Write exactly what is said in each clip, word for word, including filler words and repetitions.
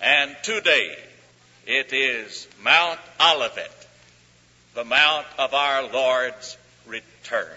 And today it is Mount Olivet, the mount of our Lord's return.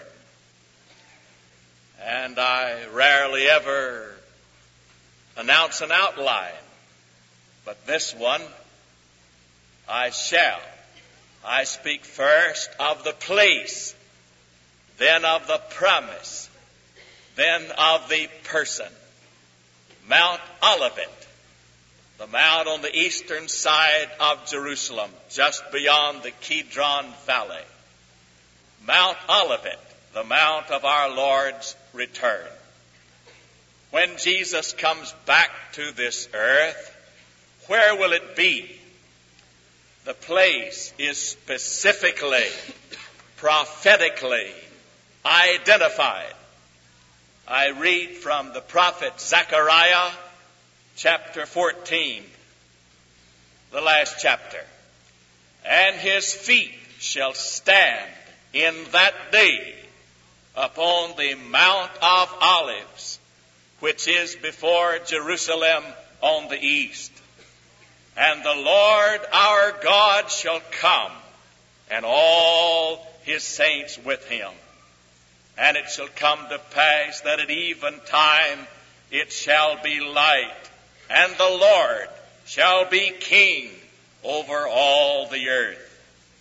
And I rarely ever announce an outline, but this one I shall. I speak first of the place, then of the promise, then of the person. Mount Olivet, the mount on the eastern side of Jerusalem, just beyond the Kidron Valley. Mount Olivet, the mount of our Lord's return. When Jesus comes back to this earth, where will it be? The place is specifically, prophetically identified. I read from the prophet Zechariah, chapter fourteen, the last chapter. And his feet shall stand in that day upon the Mount of Olives, which is before Jerusalem on the east. And the Lord our God shall come, and all his saints with him. And it shall come to pass that at eventime it shall be light, and the Lord shall be king over all the earth.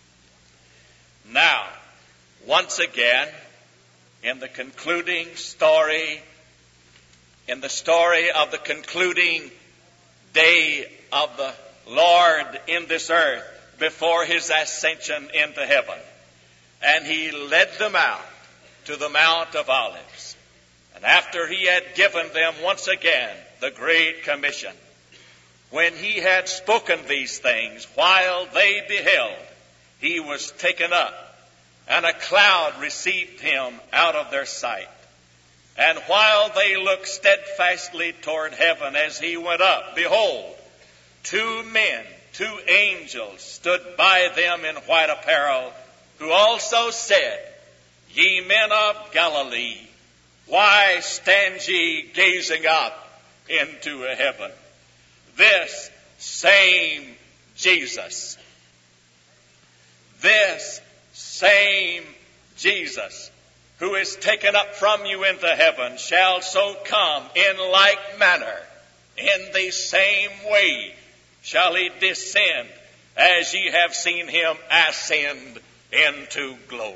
Now, once again, in the concluding story, in the story of the concluding day of the Lord in this earth before his ascension into heaven. And he led them out to the Mount of Olives. And after he had given them once again the Great Commission, when he had spoken these things, while they beheld, he was taken up, and a cloud received him out of their sight. And while they looked steadfastly toward heaven as he went up, behold, two men, two angels, stood by them in white apparel, who also said, Ye men of Galilee, why stand ye gazing up into heaven? This same Jesus, this same Jesus, who is taken up from you into heaven, shall so come in like manner, in the same way shall he descend, as ye have seen him ascend into glory.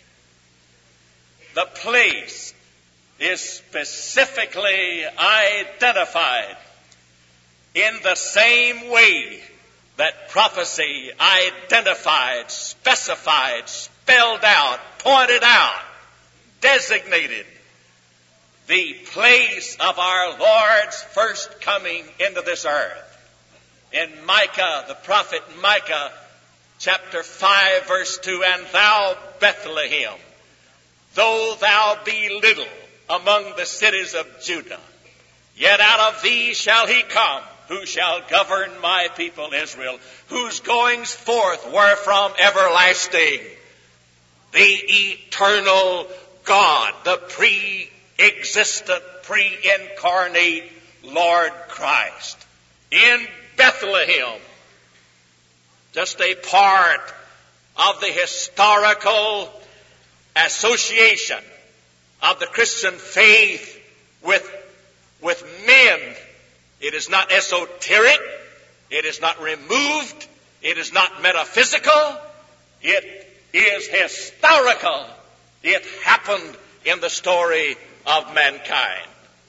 The place is specifically identified in the same way that prophecy identified, specified, spelled out, pointed out, designated the place of our Lord's first coming into this earth. In Micah, the prophet Micah, chapter five, verse two, And thou, Bethlehem, though thou be little among the cities of Judah, yet out of thee shall he come, who shall govern my people Israel, whose goings forth were from everlasting. The eternal God, the pre-existent, pre-incarnate Lord Christ. In Bethlehem, just a part of the historical association of the Christian faith with, with men. It is not esoteric. It is not removed. It is not metaphysical. It is historical. It happened in the story of mankind.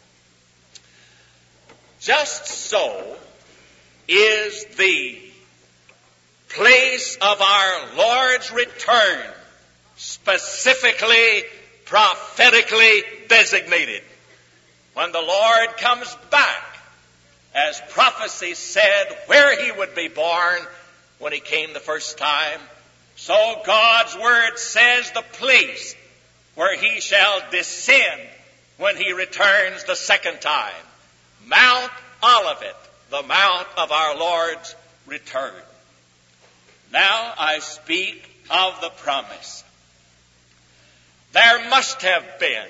Just so is the place of our Lord's return specifically, prophetically designated. When the Lord comes back, as prophecy said where he would be born when he came the first time, so God's word says the place where he shall descend when he returns the second time. Mount Olivet, the mount of our Lord's return. Now I speak of the promise. There must have been,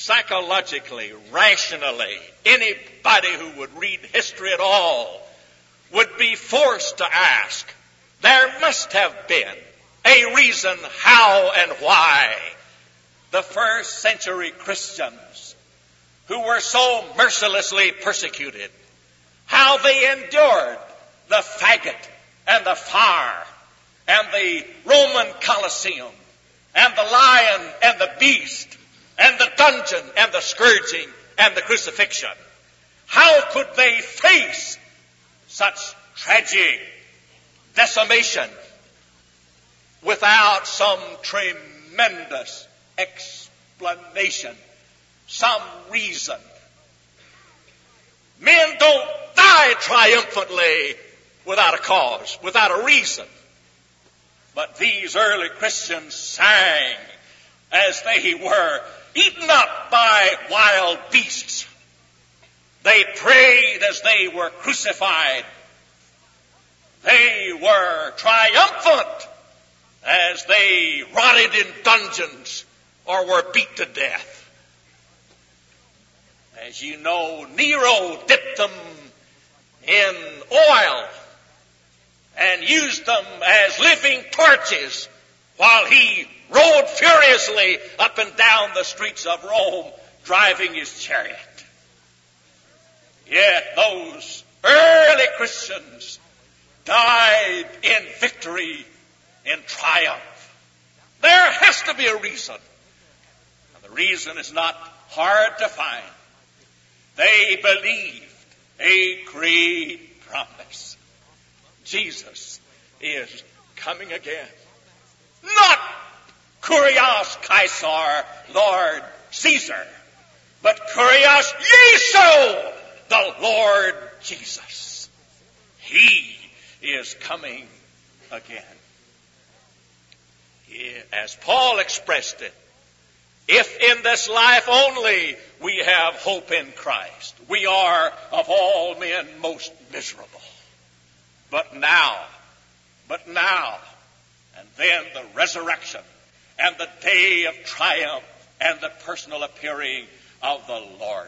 psychologically, rationally, anybody who would read history at all would be forced to ask, there must have been a reason how and why the first century Christians, who were so mercilessly persecuted, how they endured the faggot and the fire and the Roman Colosseum and the lion and the beast and the dungeon and the scourging and the crucifixion. How could they face such tragic decimation without some tremendous explanation, some reason? Men don't die triumphantly without a cause, without a reason. But these early Christians sang as they were eaten up by wild beasts. They prayed as they were crucified. They were triumphant as they rotted in dungeons or were beat to death. As you know, Nero dipped them in oil and used them as living torches while he rode furiously up and down the streets of Rome, driving his chariot. Yet those early Christians died in victory, in triumph. There has to be a reason. And the reason is not hard to find. They believed a great promise. Jesus is coming again. Not Kurios Caesar, Lord Caesar, but Kurios Jesu, the Lord Jesus. He is coming again. He, as Paul expressed it, if in this life only we have hope in Christ, we are of all men most miserable. But now, but now, and then the resurrection and the day of triumph and the personal appearing of the Lord.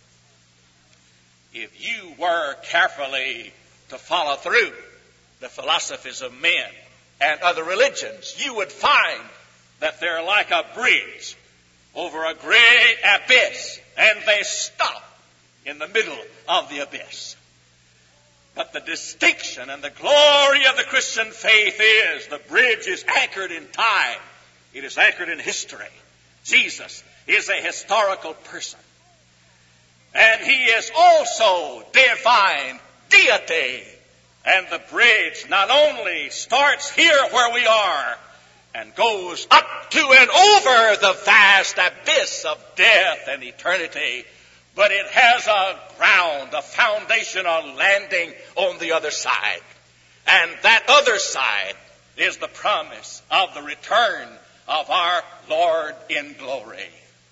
If you were carefully to follow through the philosophies of men and other religions, you would find that they're like a bridge over a great abyss, and they stop in the middle of the abyss. But the distinction and the glory of the Christian faith is the bridge is anchored in time. It is anchored in history. Jesus is a historical person. And he is also divine deity. And the bridge not only starts here where we are and goes up to and over the vast abyss of death and eternity, but it has a ground, a foundation, a landing on the other side. And that other side is the promise of the return of our Lord in glory.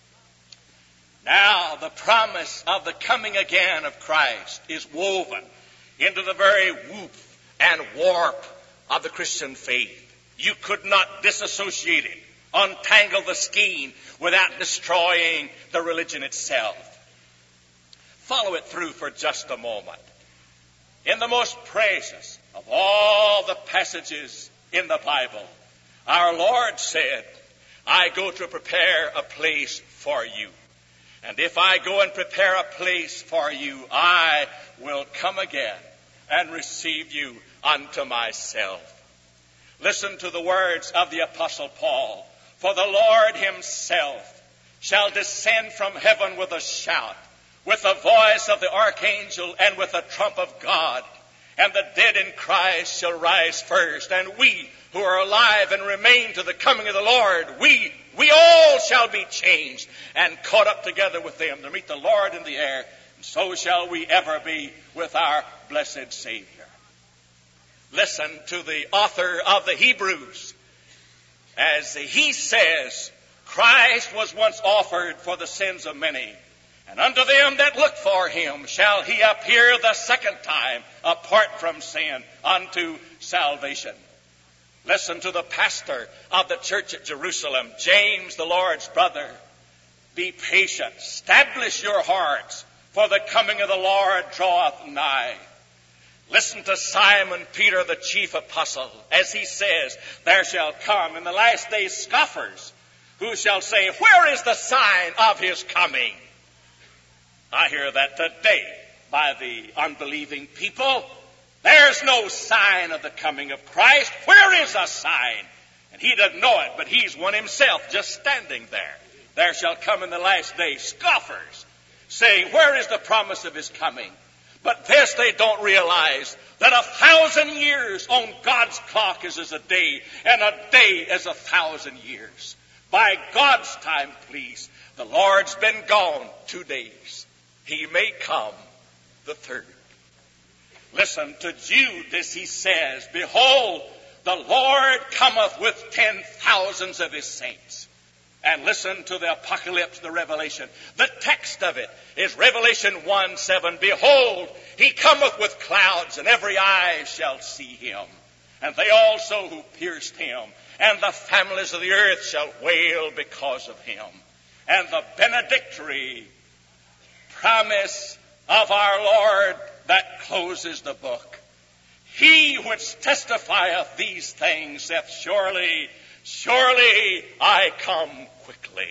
Now, the promise of the coming again of Christ is woven into the very woof and warp of the Christian faith. You could not disassociate it, untangle the skein without destroying the religion itself. Follow it through for just a moment. In the most precious of all the passages in the Bible, our Lord said, I go to prepare a place for you. And if I go and prepare a place for you, I will come again and receive you unto myself. Listen to the words of the Apostle Paul. For the Lord himself shall descend from heaven with a shout, with the voice of the archangel, and with the trump of God. And the dead in Christ shall rise first. And we who are alive and remain to the coming of the Lord, we, we all shall be changed and caught up together with them to meet the Lord in the air. And so shall we ever be with our blessed Savior. Listen to the author of the Hebrews. As he says, Christ was once offered for the sins of many. And unto them that look for him shall he appear the second time, apart from sin, unto salvation. Listen to the pastor of the church at Jerusalem, James, the Lord's brother. Be patient, establish your hearts, for the coming of the Lord draweth nigh. Listen to Simon Peter, the chief apostle, as he says, there shall come in the last days scoffers who shall say, where is the sign of his coming? I hear that today by the unbelieving people. There's no sign of the coming of Christ. Where is a sign? And he doesn't know it, but he's one himself just standing there. There shall come in the last days scoffers saying, where is the promise of his coming? But this they don't realize, that a thousand years on God's clock is as a day, and a day as a thousand years. By God's time, please, the Lord's been gone two days. He may come the third. Listen to Jude as he says, behold, the Lord cometh with ten thousands of his saints. And listen to the Apocalypse, the Revelation. The text of it is Revelation one seven. Behold, he cometh with clouds, and every eye shall see him. And they also who pierced him. And the families of the earth shall wail because of him. And the benedictory promise of our Lord that closes the book. He which testifieth these things saith, surely, surely I come quickly.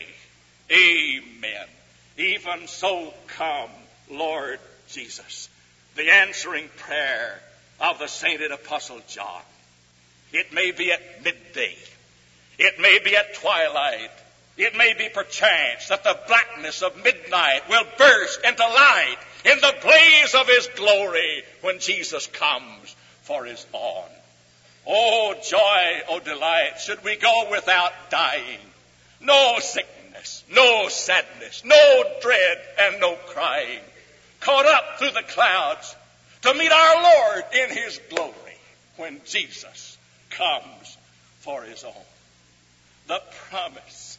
Amen. Even so come, Lord Jesus. The answering prayer of the sainted Apostle John. It may be at midday. It may be at twilight. It may be perchance that the blackness of midnight will burst into light in the blaze of his glory when Jesus comes for his own. Oh, joy, oh, delight, should we go without dying. No sickness, no sadness, no dread, and no crying. Caught up through the clouds to meet our Lord in his glory when Jesus comes for his own. The promise.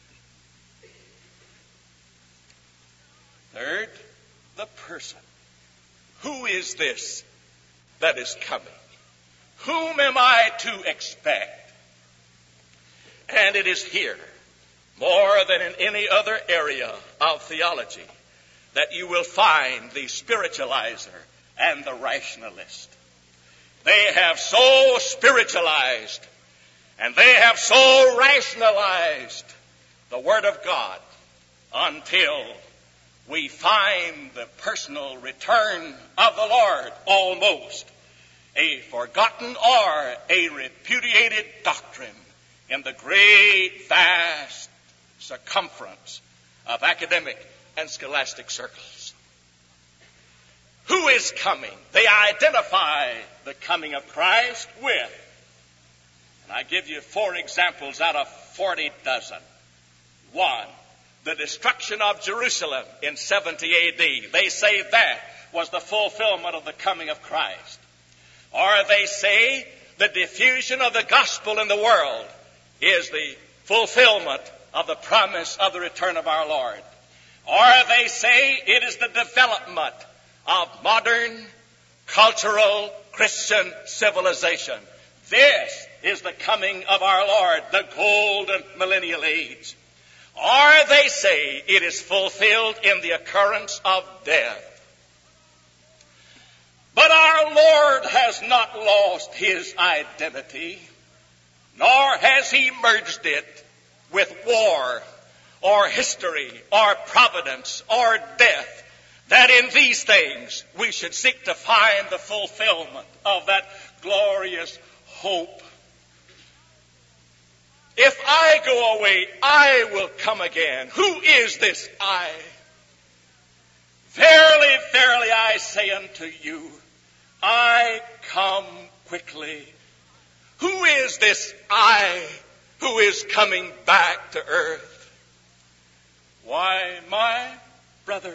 Third, the person. Who is this that is coming? Whom am I to expect? And it is here, more than in any other area of theology, that you will find the spiritualizer and the rationalist. They have so spiritualized and they have so rationalized the Word of God until we find the personal return of the Lord almost a forgotten or a repudiated doctrine in the great, vast circumference of academic and scholastic circles. Who is coming? They identify the coming of Christ with, and I give you four examples out of forty dozen. One, the destruction of Jerusalem in seventy A D. They say that was the fulfillment of the coming of Christ. Or they say the diffusion of the gospel in the world is the fulfillment of the promise of the return of our Lord. Or they say it is the development of modern, cultural, Christian civilization. This is the coming of our Lord, the golden millennial age. Or they say it is fulfilled in the occurrence of death. But our Lord has not lost his identity, nor has he merged it with war or history or providence or death, that in these things we should seek to find the fulfillment of that glorious hope. If I go away, I will come again. Who is this I? Verily, verily, I say unto you, I come quickly. Who is this I who is coming back to earth? Why, my brother,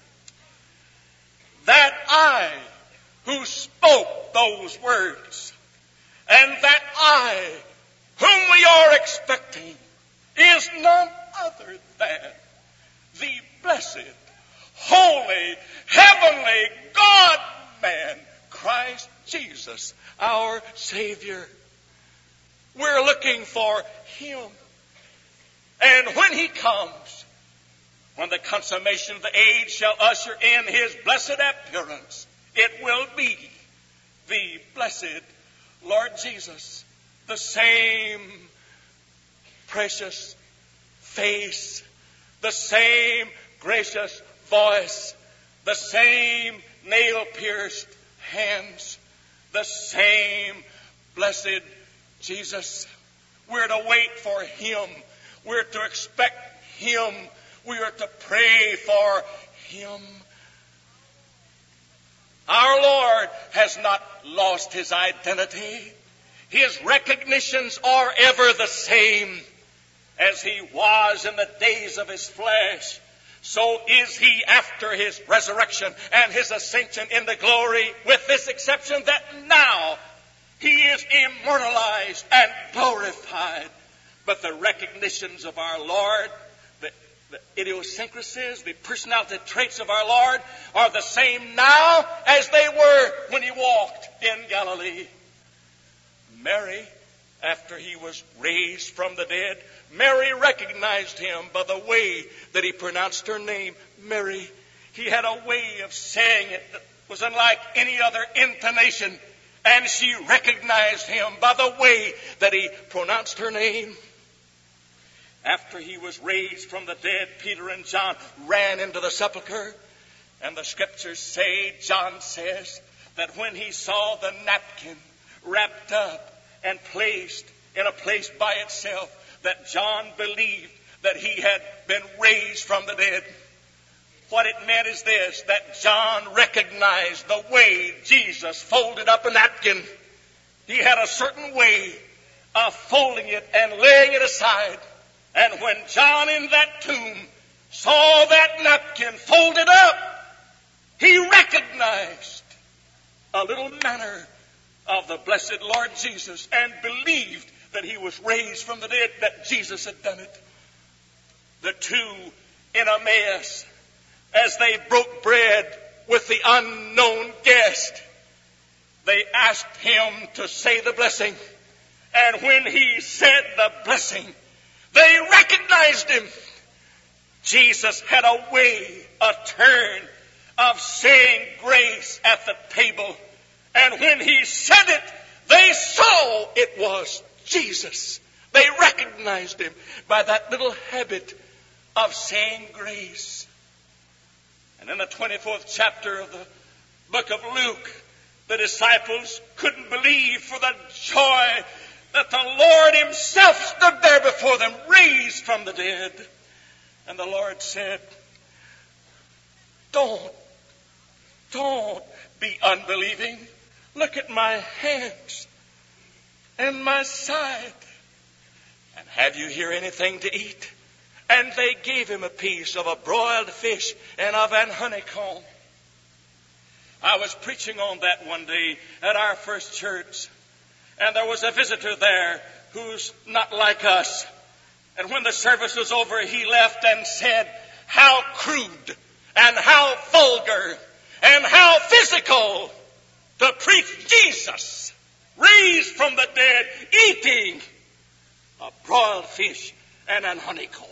that I who spoke those words, and that I whom we are expecting is none other than the blessed, holy, heavenly God-man, Christ Jesus, our Savior. We're looking for him. And when he comes, when the consummation of the age shall usher in his blessed appearance, it will be the blessed Lord Jesus, the same precious face, the same gracious voice, the same nail-pierced hands, the same blessed Jesus. We're to wait for him. We're to expect him. We are to pray for him. Our Lord has not lost his identity. His recognitions are ever the same. As he was in the days of his flesh, so is he after his resurrection and his ascension into glory, with this exception that now he is immortalized and glorified. But the recognitions of our Lord, the, the idiosyncrasies, the personality traits of our Lord are the same now as they were when he walked in Galilee. Mary, after he was raised from the dead, Mary recognized him by the way that he pronounced her name, Mary. He had a way of saying it that was unlike any other intonation, and she recognized him by the way that he pronounced her name. After he was raised from the dead, Peter and John ran into the sepulcher, and the scriptures say, John says, that when he saw the napkin wrapped up and placed in a place by itself, that John believed that he had been raised from the dead. What it meant is this, that John recognized the way Jesus folded up a napkin. He had a certain way of folding it and laying it aside. And when John in that tomb saw that napkin folded up, he recognized a little manner of the blessed Lord Jesus and believed that he was raised from the dead, that Jesus had done it. The two in Emmaus, as they broke bread with the unknown guest, they asked him to say the blessing. And when he said the blessing, they recognized him. Jesus had a way, a turn of saying grace at the table. And when he said it, they saw it was Jesus. They recognized him by that little habit of saying grace. And in the twenty-fourth chapter of the book of Luke, the disciples couldn't believe for the joy that the Lord himself stood there before them, raised from the dead. And the Lord said, Don't, don't be unbelieving. Look at my hands and my side. And have you here anything to eat? And they gave him a piece of a broiled fish and of an honeycomb. I was preaching on that one day at our first church, and there was a visitor there who's not like us. And when the service was over, he left and said, how crude and how vulgar and how physical to preach Jesus raised from the dead, eating a broiled fish and an honeycomb.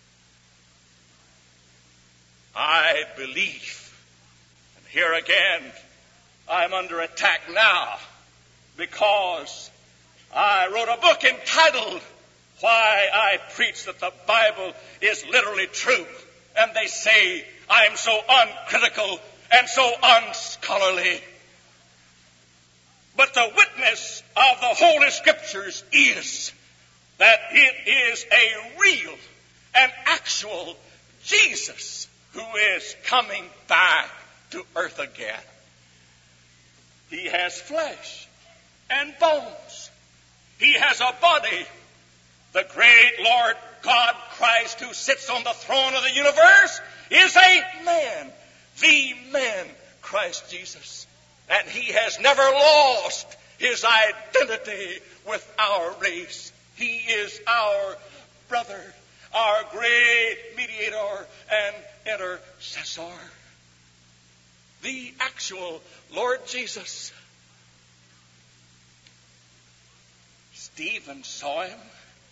I believe, and here again, I'm under attack now because I wrote a book entitled Why I Preach That the Bible is Literally True. And they say I am so uncritical and so unscholarly. But the witness of the Holy Scriptures is that it is a real and actual Jesus who is coming back to earth again. He has flesh and bones. He has a body. The great Lord God Christ who sits on the throne of the universe is a man, the man, Christ Jesus. And he has never lost his identity with our race. He is our brother, our great mediator and intercessor. The actual Lord Jesus. Stephen saw him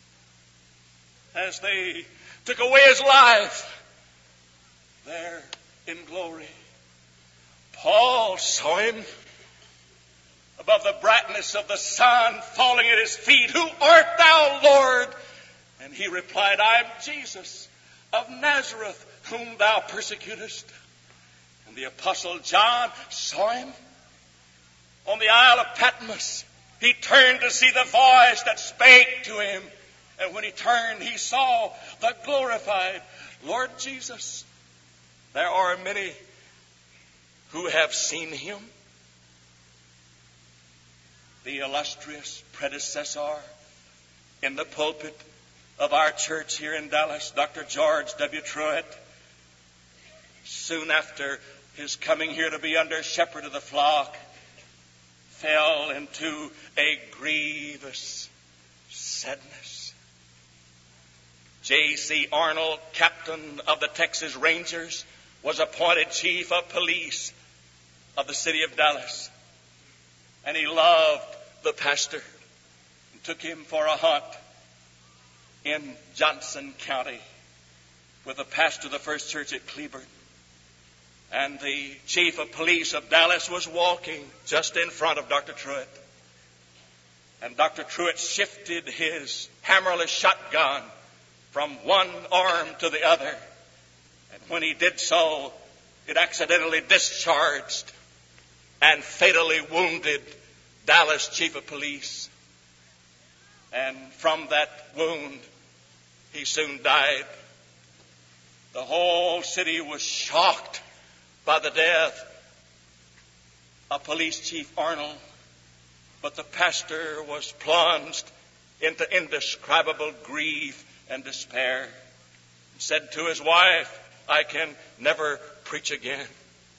as they took away his life there in glory. Paul saw him above the brightness of the sun, falling at his feet, "Who art thou, Lord?" And he replied, "I am Jesus of Nazareth, whom thou persecutest." And the Apostle John saw him on the Isle of Patmos. He turned to see the voice that spake to him. And when he turned, he saw the glorified Lord Jesus. There are many who have seen him. The illustrious predecessor in the pulpit of our church here in Dallas, Doctor George W. Truett, soon after his coming here to be under shepherd of the flock, fell into a grievous sadness. J C Arnold, captain of the Texas Rangers, was appointed chief of police of the city of Dallas. And he loved the pastor and took him for a hunt in Johnson County with the pastor of the First Church at Cleburne. And the chief of police of Dallas was walking just in front of Doctor Truett. And Doctor Truett shifted his hammerless shotgun from one arm to the other. And when he did so, it accidentally discharged and fatally wounded Dallas chief of police. And from that wound, he soon died. The whole city was shocked by the death of Police Chief Arnold, but the pastor was plunged into indescribable grief and despair. He said to his wife, "I can never preach again.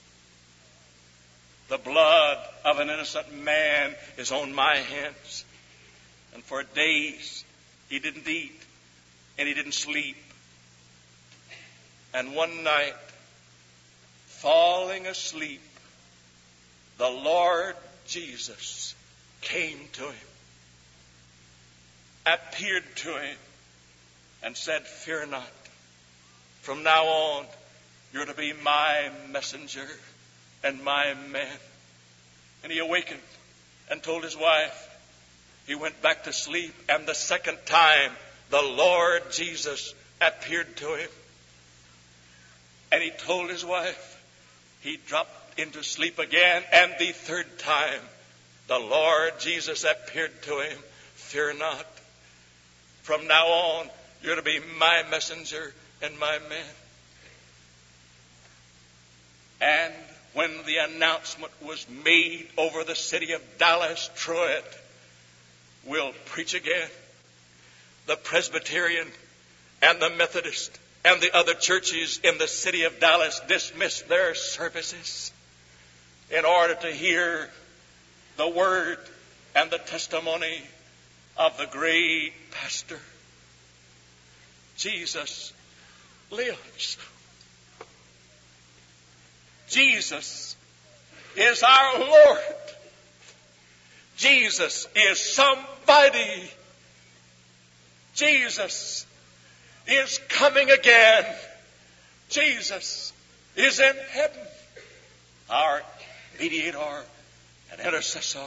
The blood of an innocent man is on my hands." And for days he didn't eat and he didn't sleep. And one night, falling asleep, the Lord Jesus came to him, appeared to him, and said, "Fear not. From now on, you're to be my messenger and my man." And he awakened and told his wife. He went back to sleep, and the second time, the Lord Jesus appeared to him. And he told his wife. He dropped into sleep again, and the third time, the Lord Jesus appeared to him. "Fear not. From now on, you're to be my messenger and my man." And when the announcement was made over the city of Dallas, Truett will preach again. The Presbyterian and the Methodist and the other churches in the city of Dallas dismissed their services in order to hear the word and the testimony of the great pastor. Jesus lives. Jesus is our Lord. Jesus is somebody. Jesus is coming again. Jesus is in heaven, our mediator and intercessor.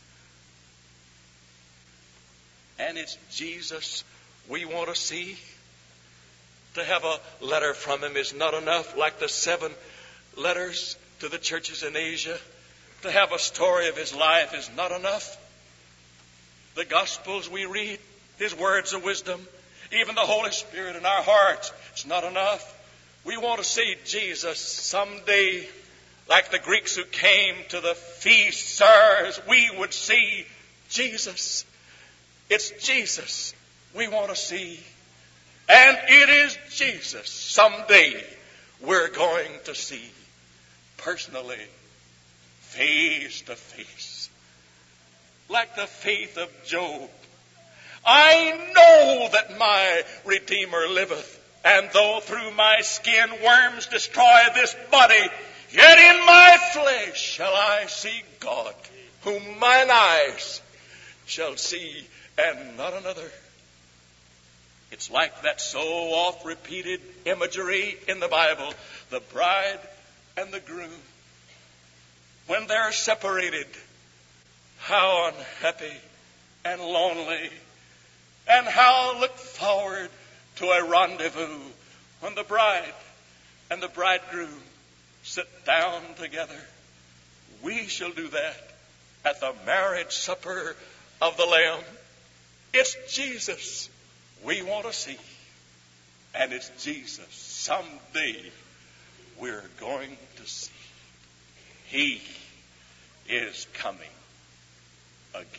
And it's Jesus we want to see. To have a letter from him is not enough, like the seven letters to the churches in Asia. To have a story of his life is not enough. The Gospels we read, his words of wisdom, even the Holy Spirit in our hearts, it's not enough. We want to see Jesus someday, like the Greeks who came to the feast, sirs, we would see Jesus. It's Jesus we want to see. And it is Jesus someday we're going to see personally, face to face. Like the faith of Job. I know that my Redeemer liveth, and though through my skin worms destroy this body, yet in my flesh shall I see God, whom mine eyes shall see, and not another. It's like that so oft repeated imagery in the Bible, the bride and the groom. When they're separated, how unhappy and lonely, and how look forward to a rendezvous when the bride and the bridegroom sit down together. We shall do that at the marriage supper of the Lamb. It's Jesus we want to see, and it's Jesus someday we're going to see. He is coming again.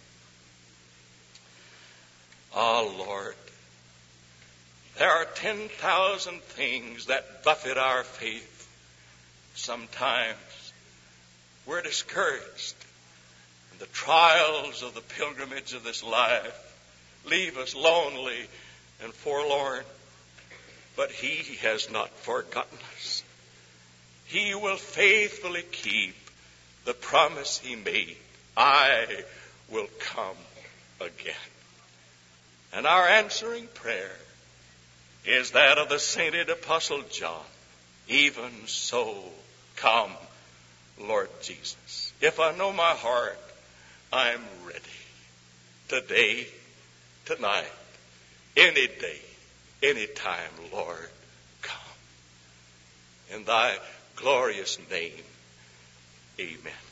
Oh, Lord, there are ten thousand things that buffet our faith. Sometimes we're discouraged, and the trials of the pilgrimage of this life leave us lonely and forlorn. But He has not forgotten us. He will faithfully keep the promise He made. I will come again. And our answering prayer is that of the sainted Apostle John. Even so, come, Lord Jesus. If I know my heart, I'm ready. Today, tonight, any day, any time, Lord, come. In thy glorious name, amen.